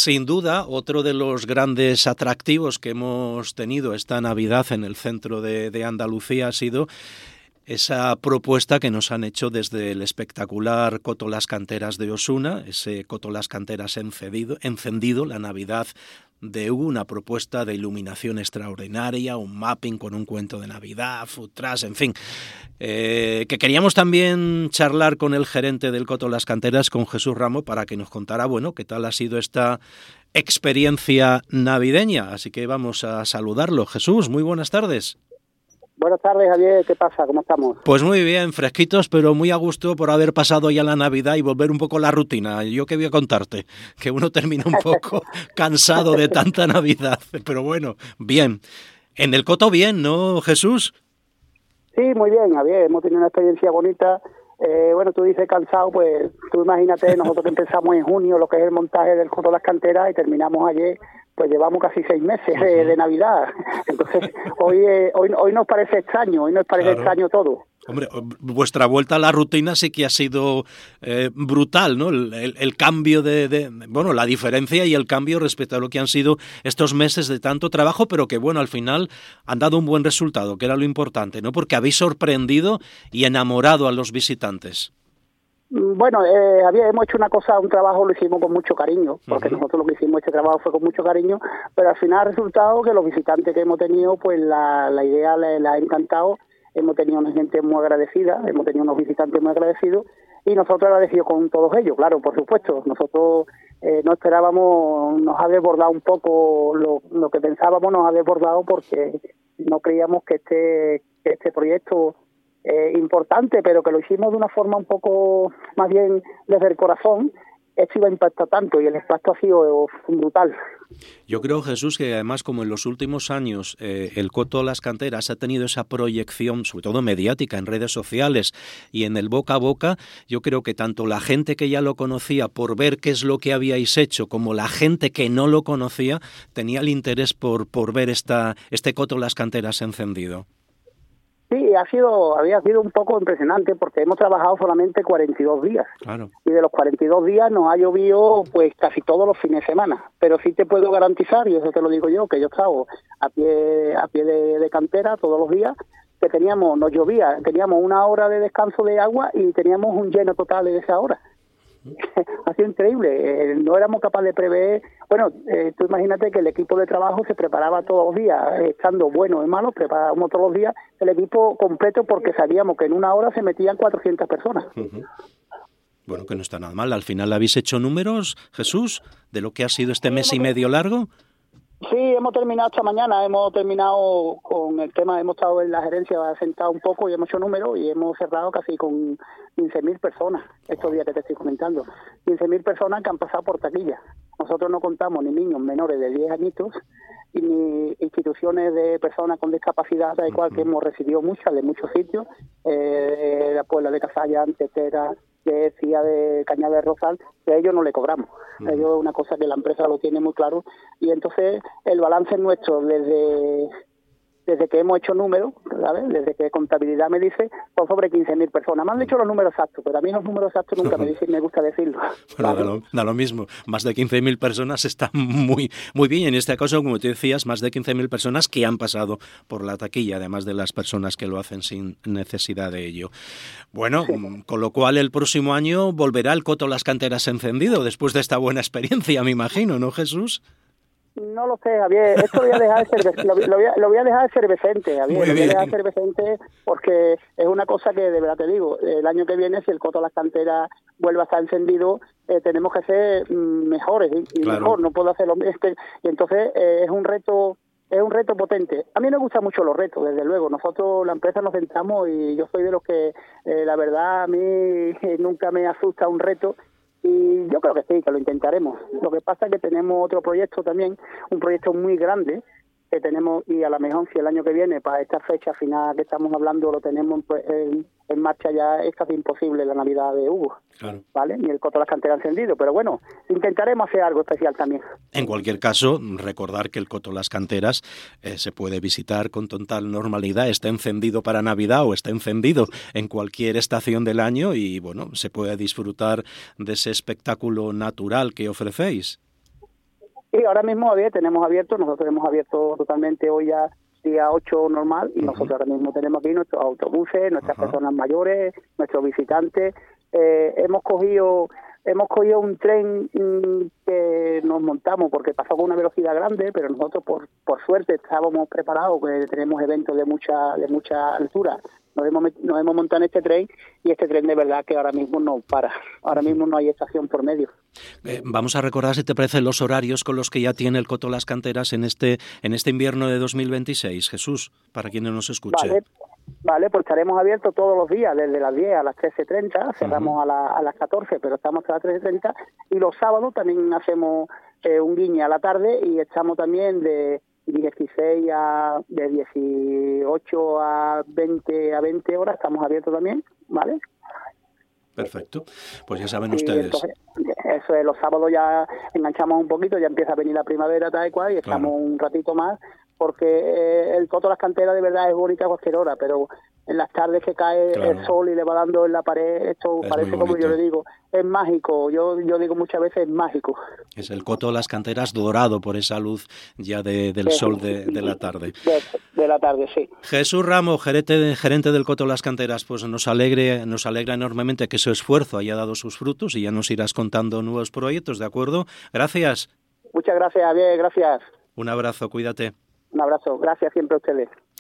Sin duda, otro de los grandes atractivos que hemos tenido esta Navidad en el centro de Andalucía ha sido esa propuesta que nos han hecho desde el espectacular Coto Las Canteras de Osuna, ese Coto Las Canteras encendido, la Navidad de Hugo, una propuesta de iluminación extraordinaria, un mapping con un cuento de Navidad, food trucks, en fin. Que queríamos también charlar con el gerente del Coto Las Canteras, con Jesús Ramos, para que nos contara, bueno, qué tal ha sido esta experiencia navideña. Así que vamos a saludarlo. Jesús, muy buenas tardes. Buenas tardes, Javier. ¿Qué pasa? ¿Cómo estamos? Pues muy bien, fresquitos, pero muy a gusto por haber pasado ya la Navidad y volver un poco a la rutina. Yo qué voy a contarte, que uno termina un poco cansado de tanta Navidad, pero bueno, bien. En el Coto bien, ¿no, Jesús? Sí, muy bien, Javier. Hemos tenido una experiencia bonita. Bueno, tú dices cansado, pues tú imagínate, nosotros que empezamos en junio lo que es el montaje del Coto Las Canteras y terminamos ayer, pues llevamos casi 6 meses de Navidad. Entonces, hoy nos parece extraño, extraño todo. Hombre, vuestra vuelta a la rutina sí que ha sido brutal, ¿no? El cambio bueno, la diferencia y el cambio respecto a lo que han sido estos meses de tanto trabajo, pero que, bueno, al final han dado un buen resultado, que era lo importante, ¿no? Porque habéis sorprendido y enamorado a los visitantes. Bueno, hemos hecho un trabajo lo hicimos con mucho cariño, porque nosotros lo que hicimos, este trabajo fue con mucho cariño, pero al final ha resultado que los visitantes que hemos tenido, pues la idea les ha encantado. Hemos tenido una gente muy agradecida, hemos tenido unos visitantes muy agradecidos y nosotros agradecidos con todos ellos, claro, por supuesto. Nosotros no esperábamos, nos ha desbordado un poco lo que pensábamos, nos ha desbordado porque no creíamos que este proyecto importante, pero que lo hicimos de una forma un poco más bien desde el corazón, esto iba a impactar tanto y el impacto ha sido brutal. Yo creo, Jesús, que además como en los últimos años el Coto Las Canteras ha tenido esa proyección, sobre todo mediática, en redes sociales y en el boca a boca, yo creo que tanto la gente que ya lo conocía por ver qué es lo que habíais hecho, como la gente que no lo conocía, tenía el interés por ver este Coto Las Canteras encendido. Sí, había sido un poco impresionante porque hemos trabajado solamente 42 días. Claro. Y de los 42 días nos ha llovido pues casi todos los fines de semana. Pero sí te puedo garantizar, y eso te lo digo yo, que yo he estado a pie de cantera todos los días, que nos llovía, teníamos 1 hora de descanso de agua y teníamos un lleno total de esa hora. Ha sido increíble, no éramos capaces de prever. Bueno, tú imagínate que el equipo de trabajo se preparaba todos los días, estando bueno y malo, preparábamos todos los días el equipo completo porque sabíamos que en 1 hora se metían 400 personas. Bueno, que no está nada mal. Al final habéis hecho números, Jesús, de lo que ha sido este mes y medio largo. Sí, hemos terminado esta mañana, hemos terminado con el tema, hemos estado en la gerencia sentado un poco y hemos hecho números y hemos cerrado casi con 15.000 personas, estos días que te estoy comentando. 15.000 personas que han pasado por taquilla. Nosotros no contamos ni niños menores de 10 añitos y ni instituciones de personas con discapacidad, da igual que hemos recibido muchas de muchos sitios, la Puebla de Casalla, Tetera, de Cía de Cañada de Rosal, que a ellos no le cobramos. Ellos es una cosa que la empresa lo tiene muy claro y entonces el balance nuestro desde que hemos hecho números, ¿sabes? Desde que contabilidad me dice, son sobre 15.000 personas. Me han dicho los números exactos, pero a mí los números exactos nunca me gusta decirlo. Bueno, da lo mismo. Más de 15.000 personas está muy, muy bien. En este caso, como te decías, más de 15.000 personas que han pasado por la taquilla, además de las personas que lo hacen sin necesidad de ello. Bueno, sí. Con lo cual el próximo año volverá el Coto Las Canteras encendido, después de esta buena experiencia, me imagino, ¿no, Jesús? No lo sé, Javier. Esto lo voy a dejar lo voy a dejar efervescente, Javier. Lo voy a dejar efervescente porque es una cosa que de verdad te digo. El año que viene, si el Coto Las Canteras vuelve a estar encendido, tenemos que ser mejores y claro. Mejor. No puedo hacerlo. Y entonces es un reto potente. A mí me gustan mucho los retos, desde luego. Nosotros, la empresa, nos centramos y yo soy de los que, la verdad, a mí nunca me asusta un reto. Y yo creo que sí, que lo intentaremos. Lo que pasa es que tenemos otro proyecto también, un proyecto muy grande que tenemos, y a lo mejor si el año que viene, para esta fecha final que estamos hablando, lo tenemos en marcha, ya es casi imposible la Navidad de Hugo. Claro. ¿Vale? Ni el Coto Las Canteras encendido, pero bueno, intentaremos hacer algo especial también. En cualquier caso, recordar que el Coto Las Canteras se puede visitar con total normalidad, está encendido para Navidad o está encendido en cualquier estación del año y bueno, se puede disfrutar de ese espectáculo natural que ofrecéis. Y ahora mismo nosotros hemos abierto totalmente hoy ya día 8 normal, y nosotros ahora mismo tenemos aquí nuestros autobuses, nuestras personas mayores, nuestros visitantes. Hemos cogido un tren que nos montamos porque pasó con una velocidad grande, pero nosotros por suerte estábamos preparados, porque tenemos eventos de mucha altura. Nos hemos montado en este tren, y este tren de verdad que ahora mismo no para. Ahora mismo no hay estación por medio. Vamos a recordar, si te parece, los horarios con los que ya tiene el Coto Las Canteras en este invierno de 2026, Jesús, para quienes nos escuchen. Vale, pues estaremos abiertos todos los días, desde las 10 a las 13:30, cerramos a las 14, pero estamos a las 13:30, y los sábados también hacemos un guiño a la tarde, y estamos también de 18 a 20 horas, estamos abiertos también, ¿vale? Perfecto, pues ya saben ustedes. Entonces, eso es, los sábados ya enganchamos un poquito, ya empieza a venir la primavera tal y cual, y estamos un ratito más, porque el Coto Las Canteras de verdad es bonita a cualquier hora, pero en las tardes que cae el sol y le va dando en la pared, esto parece, como yo le digo, es mágico. Yo digo muchas veces, es mágico. Es el Coto Las Canteras dorado por esa luz ya del sol de la tarde. De la tarde, sí. Jesús Ramos, gerente del Coto Las Canteras, pues nos alegra enormemente que su esfuerzo haya dado sus frutos, y ya nos irás contando nuevos proyectos, ¿de acuerdo? Gracias. Muchas gracias, Javier, gracias. Un abrazo, cuídate. Un abrazo, gracias siempre a ustedes.